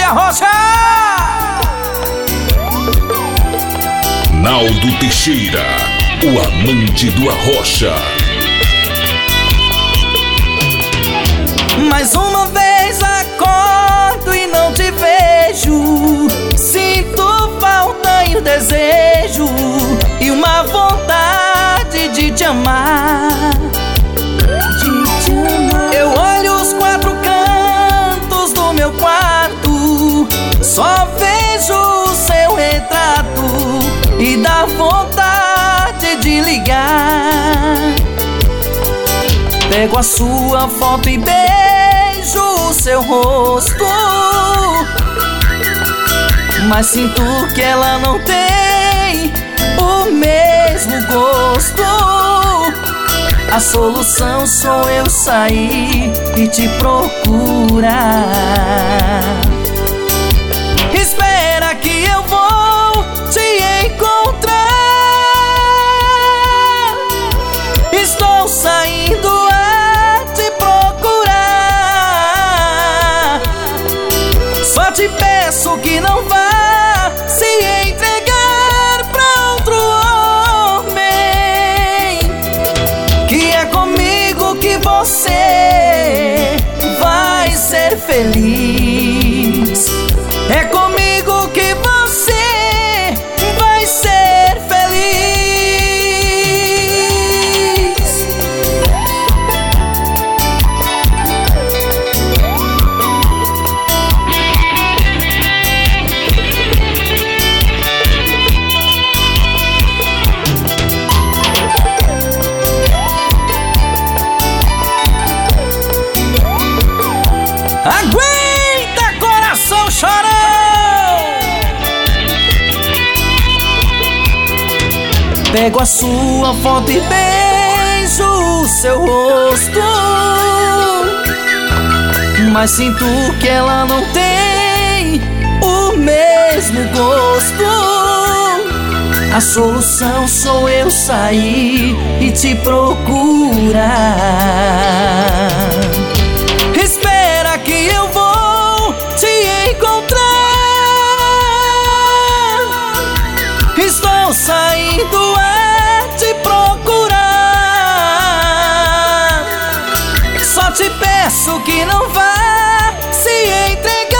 Arrocha! Naldo Teixeira, o amante do Arrocha. Mais uma vez acordo e não te vejo. Sinto falta e o desejo e uma vontade de te amar. Eu olho os quatro cantos do meu quarto, só vejo o seu retrato e dá vontade de ligar. Pego a sua foto e beijo o seu rosto, mas sinto que ela não tem o mesmo gosto. A solução sou eu sair e te procurar. Espera que eu vou te encontrar. Estou saindo a te procurar. Só te peço que não vá se entregar pra outro homem, que é comigo que você vai ser feliz. É comigo que você vai ser feliz. Aguenta, coração chorão! Pego a sua foto e beijo o seu rosto, mas sinto que ela não tem o mesmo gosto. A solução sou eu sair e te procurar. Espera que eu vou te encontrar. Estou saindo a te procurar. Só te peço que não vá se entregar